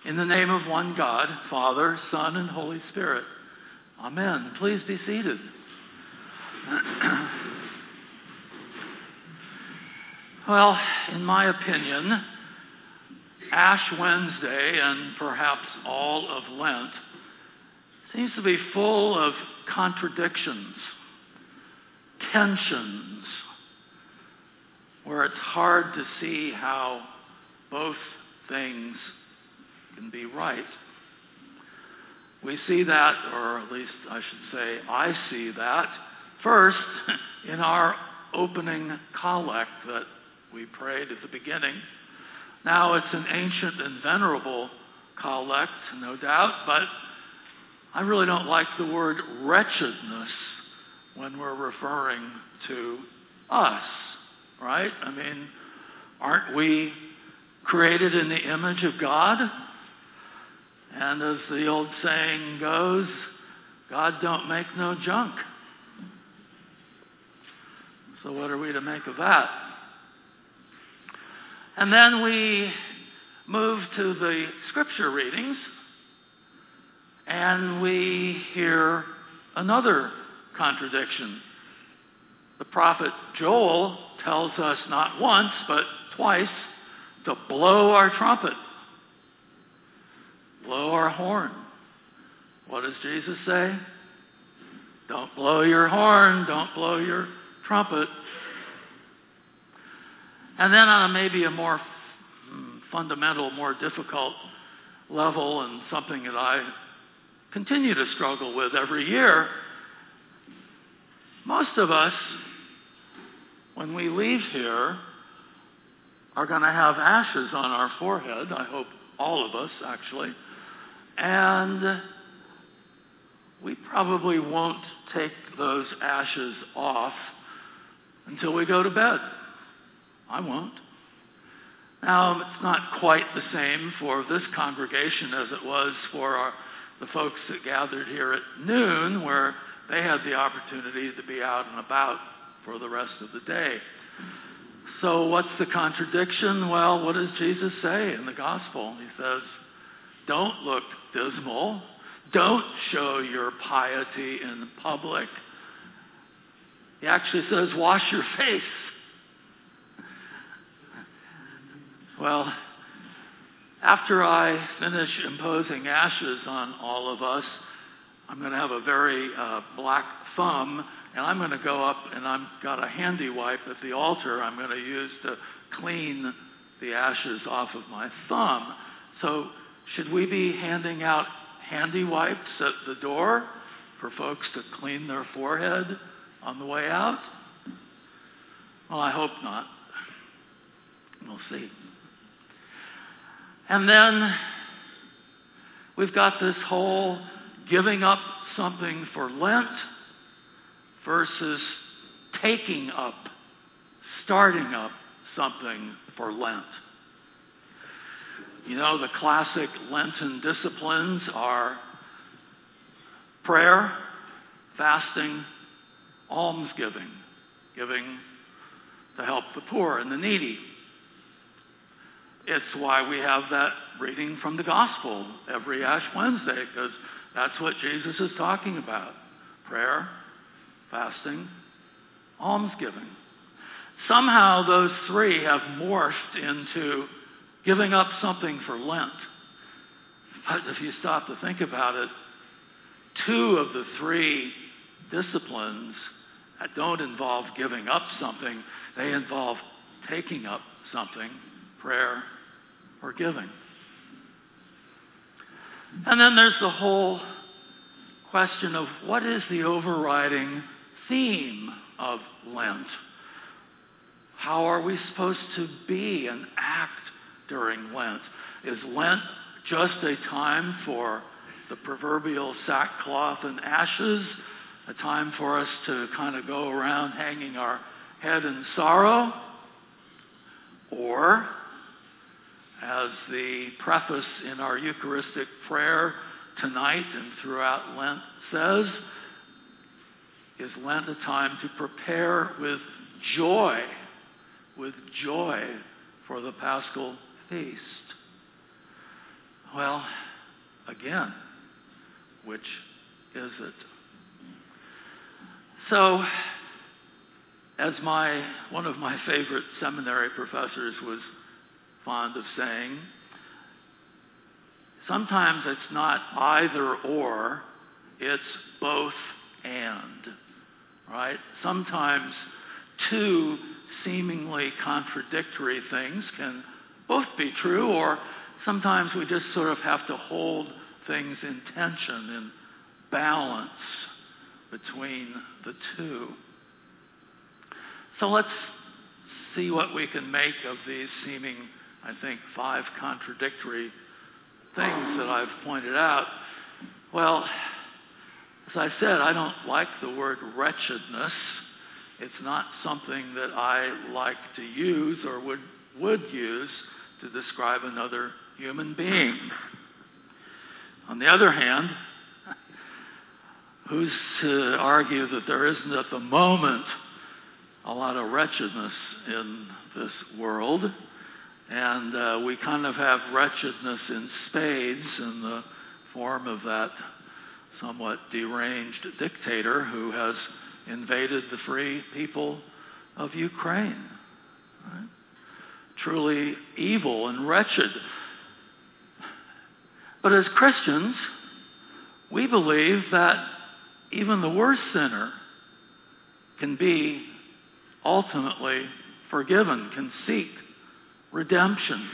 In the name of one God, Father, Son, and Holy Spirit. Amen. Please be seated. Well, in my opinion, Ash Wednesday and perhaps all of Lent seems to be full of contradictions, tensions, where it's hard to see how both things can be right. We see that, or at least I should say I see that, first in our opening collect that we prayed at the beginning. Now it's an ancient and venerable collect, no doubt, but I really don't like the word wretchedness when we're referring to us, right? I mean, aren't we created in the image of God? And as the old saying goes, God don't make no junk. So what are we to make of that? And then we move to the scripture readings, and we hear another contradiction. The prophet Joel tells us not once, but twice, to blow our trumpet, blow our horn. What does Jesus say? Don't blow your horn, don't blow your trumpet. And then on maybe a more fundamental, more difficult level, and something that I continue to struggle with every year, most of us, when we leave here, are going to have ashes on our forehead. I hope all of us, actually. And we probably won't take those ashes off until we go to bed. I won't. Now, it's not quite the same for this congregation as it was for the folks that gathered here at noon, where they had the opportunity to be out and about for the rest of the day. So what's the contradiction? Well, what does Jesus say in the gospel? He says, don't look dismal. Don't show your piety in public. He actually says, wash your face. Well, after I finish imposing ashes on all of us, I'm going to have a very black thumb, and I'm going to go up, and I've got a handy wipe at the altar I'm going to use to clean the ashes off of my thumb. So should we be handing out handy wipes at the door for folks to clean their forehead on the way out? Well, I hope not. We'll see. And then we've got this whole giving up something for Lent versus taking up, starting up something for Lent. You know, the classic Lenten disciplines are prayer, fasting, almsgiving, giving to help the poor and the needy. It's why we have that reading from the gospel every Ash Wednesday, because that's what Jesus is talking about. Prayer, fasting, almsgiving. Somehow those three have morphed into giving up something for Lent. But if you stop to think about it, two of the three disciplines that don't involve giving up something, they involve taking up something, prayer or giving. And then there's the whole question of what is the overriding theme of Lent? How are we supposed to be and act during Lent? Is Lent just a time for the proverbial sackcloth and ashes, a time for us to kind of go around hanging our head in sorrow? Or, as the preface in our Eucharistic prayer tonight and throughout Lent says, is Lent a time to prepare with joy for the Paschal feast? Well, again, which is it? So, as one of my favorite seminary professors was fond of saying, sometimes it's not either or, it's both and, right? Sometimes two seemingly contradictory things can both be true, or sometimes we just sort of have to hold things in tension, in balance between the two. So let's see what we can make of these seeming, I think, 5 contradictory things that I've pointed out. Well, as I said, I don't like the word wretchedness. It's not something that I like to use or would use to describe another human being. On the other hand, who's to argue that there isn't at the moment a lot of wretchedness in this world? And we kind of have wretchedness in spades in the form of that somewhat deranged dictator who has invaded the free people of Ukraine. Right? Truly evil and wretched. But as Christians, we believe that even the worst sinner can be ultimately forgiven, can seek redemption.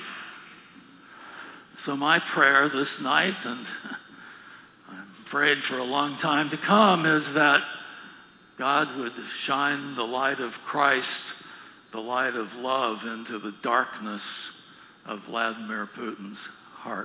So my prayer this night, and I'm afraid for a long time to come, is that God would shine the light of Christ, the light of love, into the darkness of Vladimir Putin's heart.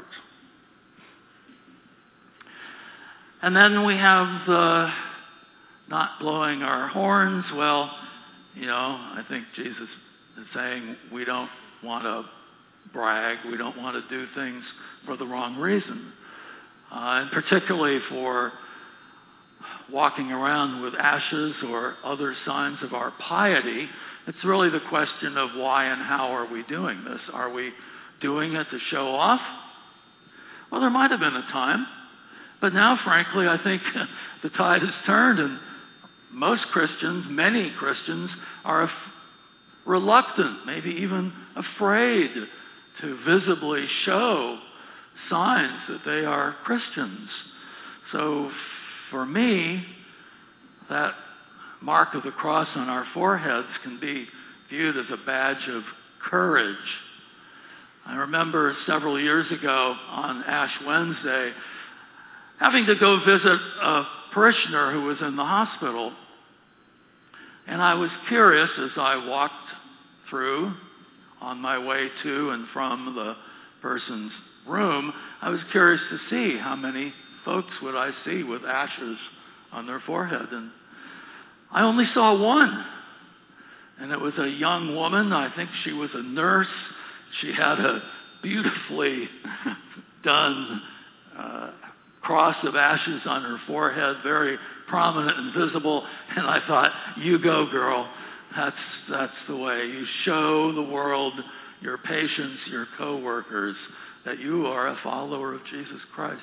And then we have the not blowing our horns. Well, I think Jesus is saying we don't want to brag. We don't want to do things for the wrong reason. And particularly for walking around with ashes or other signs of our piety, it's really the question of why and how are we doing this? Are we doing it to show off? Well, there might have been a time. But now, frankly, I think the tide has turned, and most Christians, many Christians, are reluctant, maybe even afraid to visibly show signs that they are Christians. So for me, that mark of the cross on our foreheads can be viewed as a badge of courage. I remember several years ago on Ash Wednesday having to go visit a parishioner who was in the hospital. And I was curious as I walked through on my way to and from the person's room, I was curious to see how many folks would I see with ashes on their forehead. And I only saw one. And it was a young woman. I think she was a nurse. She had a beautifully done cross of ashes on her forehead, very prominent and visible. And I thought, you go, girl. That's the way. You show the world, your patients, your co-workers, that you are a follower of Jesus Christ.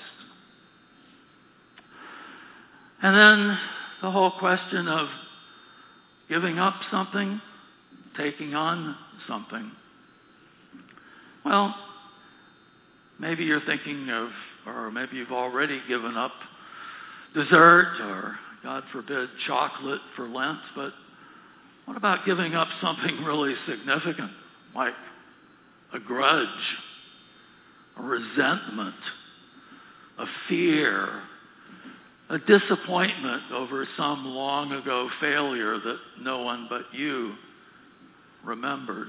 And then the whole question of giving up something, taking on something. Well, maybe you're thinking of, or maybe you've already given up dessert or, God forbid, chocolate for Lent, but what about giving up something really significant, like a grudge, a resentment, a fear, a disappointment over some long ago failure that no one but you remembers?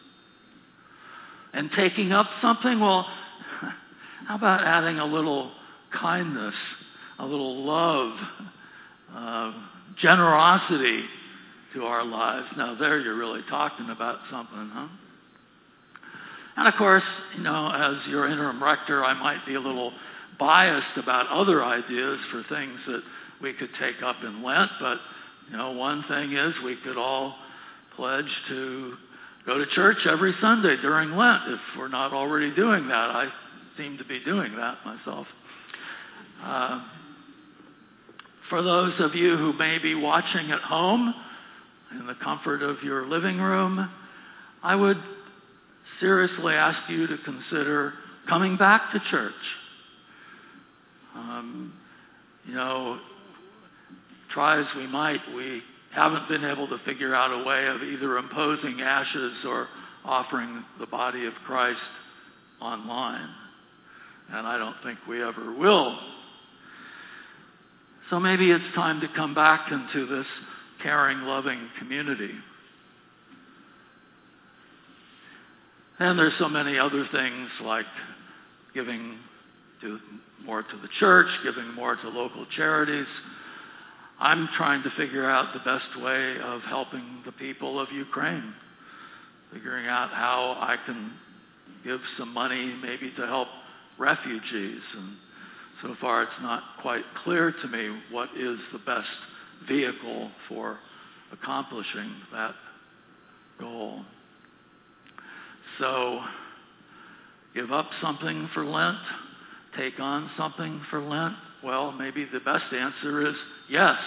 And taking up something, well, how about adding a little kindness, a little love, generosity to our lives? Now there you're really talking about something, huh? And of course, as your interim rector, I might be a little biased about other ideas for things that we could take up in Lent, but one thing is we could all pledge to go to church every Sunday during Lent if we're not already doing that. I seem to be doing that myself. For those of you who may be watching at home in the comfort of your living room, I would seriously ask you to consider coming back to church. Try as we might, we haven't been able to figure out a way of either imposing ashes or offering the body of Christ online. And I don't think we ever will. So maybe it's time to come back into this caring, loving community. And there's so many other things like giving more to the church, giving more to local charities. I'm trying to figure out the best way of helping the people of Ukraine, figuring out how I can give some money maybe to help refugees. And so far it's not quite clear to me what is the best vehicle for accomplishing that goal. So, give up something for Lent, take on something for Lent. Well, maybe the best answer is yes.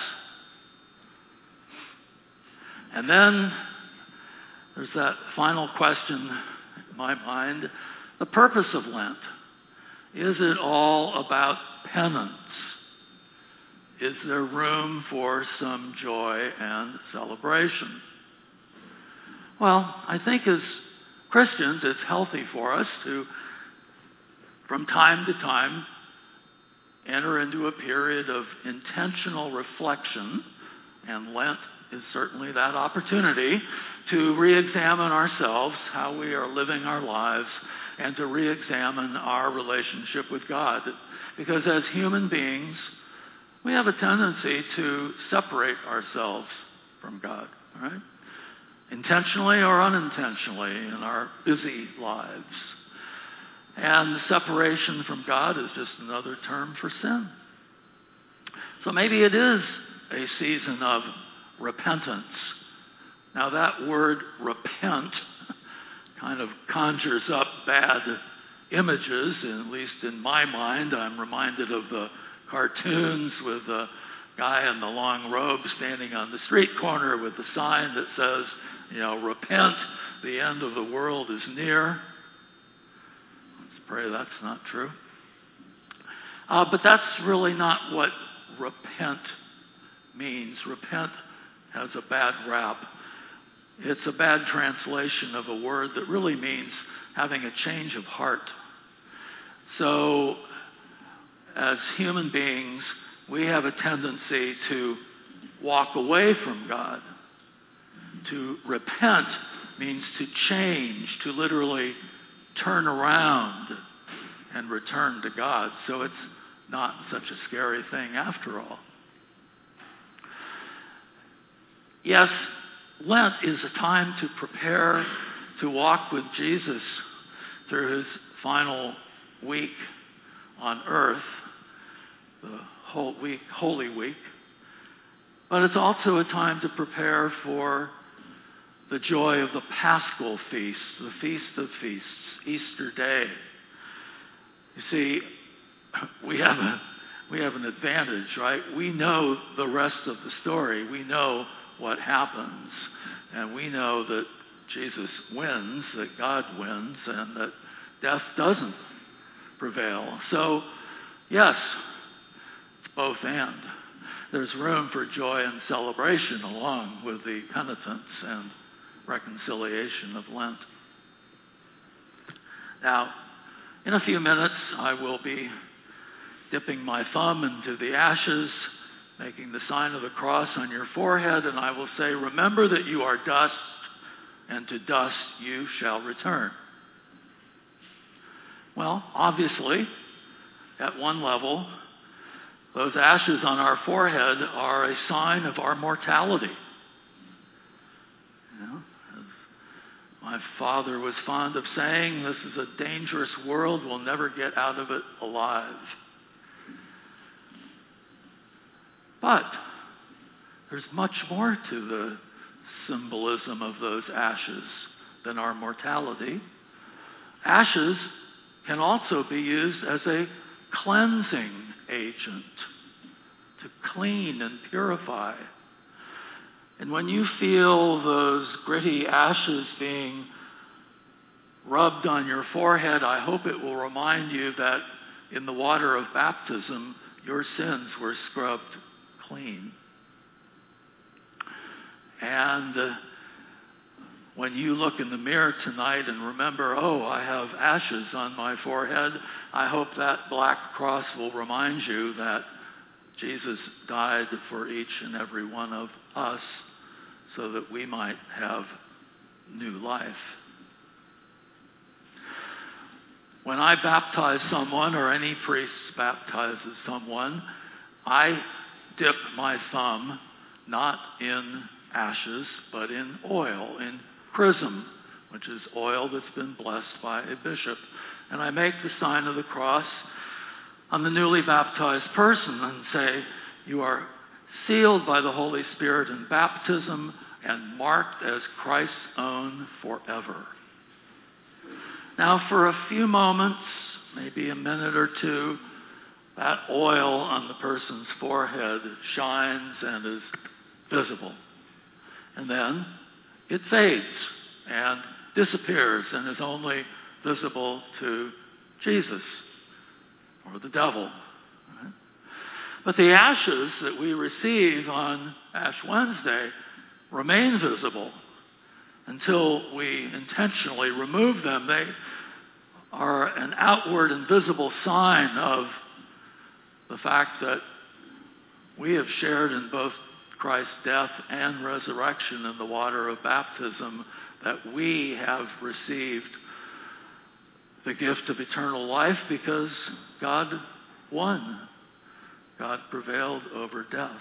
And then there's that final question in my mind, the purpose of Lent. Is it all about penance? Is there room for some joy and celebration? Well, I think as Christians, it's healthy for us to, from time to time, enter into a period of intentional reflection, and Lent is certainly that opportunity to re-examine ourselves, how we are living our lives, and to re-examine our relationship with God. Because as human beings, we have a tendency to separate ourselves from God, right? Intentionally or unintentionally in our busy lives. And separation from God is just another term for sin. So maybe it is a season of repentance. Now that word repent kind of conjures up bad images, and at least in my mind. I'm reminded of the cartoons with the guy in the long robe standing on the street corner with the sign that says, repent, the end of the world is near. Let's pray that's not true. But that's really not what repent means. Repent has a bad rap. It's a bad translation of a word that really means having a change of heart. So, as human beings, we have a tendency to walk away from God. To repent means to change, to literally turn around and return to God. So it's not such a scary thing after all. Yes, Lent is a time to prepare to walk with Jesus through his final week on earth, the Holy Week. But it's also a time to prepare for the joy of the Paschal Feast, the Feast of Feasts, Easter Day. You see, we have an advantage, right? We know the rest of the story. We know what happens. And we know that Jesus wins, that God wins, and that death doesn't prevail. So, yes, it's both and. There's room for joy and celebration along with the penitence and reconciliation of Lent. Now, in a few minutes, I will be dipping my thumb into the ashes, making the sign of the cross on your forehead, and I will say, remember that you are dust, and to dust you shall return. Well, obviously, at one level, those ashes on our forehead are a sign of our mortality. As my father was fond of saying, this is a dangerous world. We'll never get out of it alive. But there's much more to the symbolism of those ashes than our mortality. Ashes can also be used as a cleansing agent to clean and purify. And when you feel those gritty ashes being rubbed on your forehead, I hope it will remind you that in the water of baptism, your sins were scrubbed clean. And when you look in the mirror tonight and remember, oh, I have ashes on my forehead, I hope that black cross will remind you that Jesus died for each and every one of us so that we might have new life. When I baptize someone, or any priest baptizes someone, I dip my thumb not in ashes, but in oil, in chrism, which is oil that's been blessed by a bishop. And I make the sign of the cross on the newly baptized person and say, you are sealed by the Holy Spirit in baptism and marked as Christ's own forever. Now, for a few moments, maybe a minute or two, that oil on the person's forehead shines and is visible. And then it fades and disappears and is only visible to Jesus or the devil. Right? But the ashes that we receive on Ash Wednesday remain visible until we intentionally remove them. They are an outward and visible sign of the fact that we have shared in both Christ's death and resurrection in the water of baptism, that we have received the gift of eternal life because God won. God prevailed over death.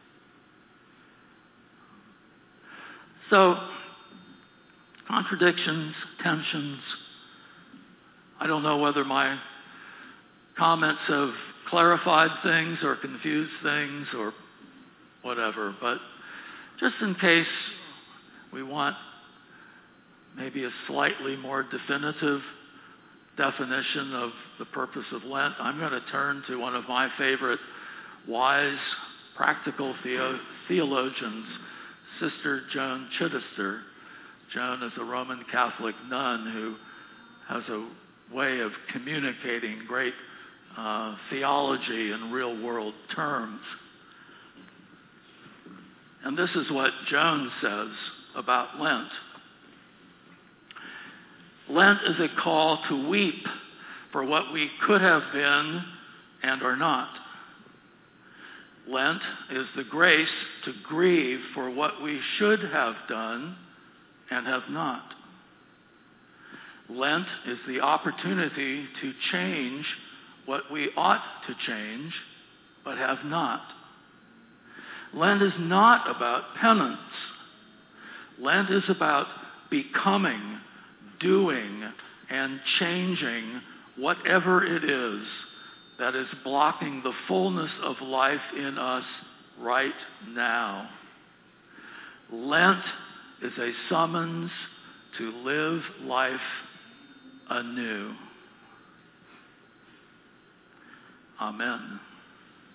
So, contradictions, tensions. I don't know whether my comments have clarified things or confused things or whatever, but just in case we want maybe a slightly more definitive definition of the purpose of Lent, I'm going to turn to one of my favorite wise, practical theologians, Sister Joan Chittister. Joan is a Roman Catholic nun who has a way of communicating great theology in real-world terms. And this is what Joan says about Lent. Lent is a call to weep for what we could have been and are not. Lent is the grace to grieve for what we should have done and have not. Lent is the opportunity to change what we ought to change but have not. Lent is not about penance. Lent is about becoming, doing, and changing whatever it is that is blocking the fullness of life in us right now. Lent is a summons to live life anew. Amen.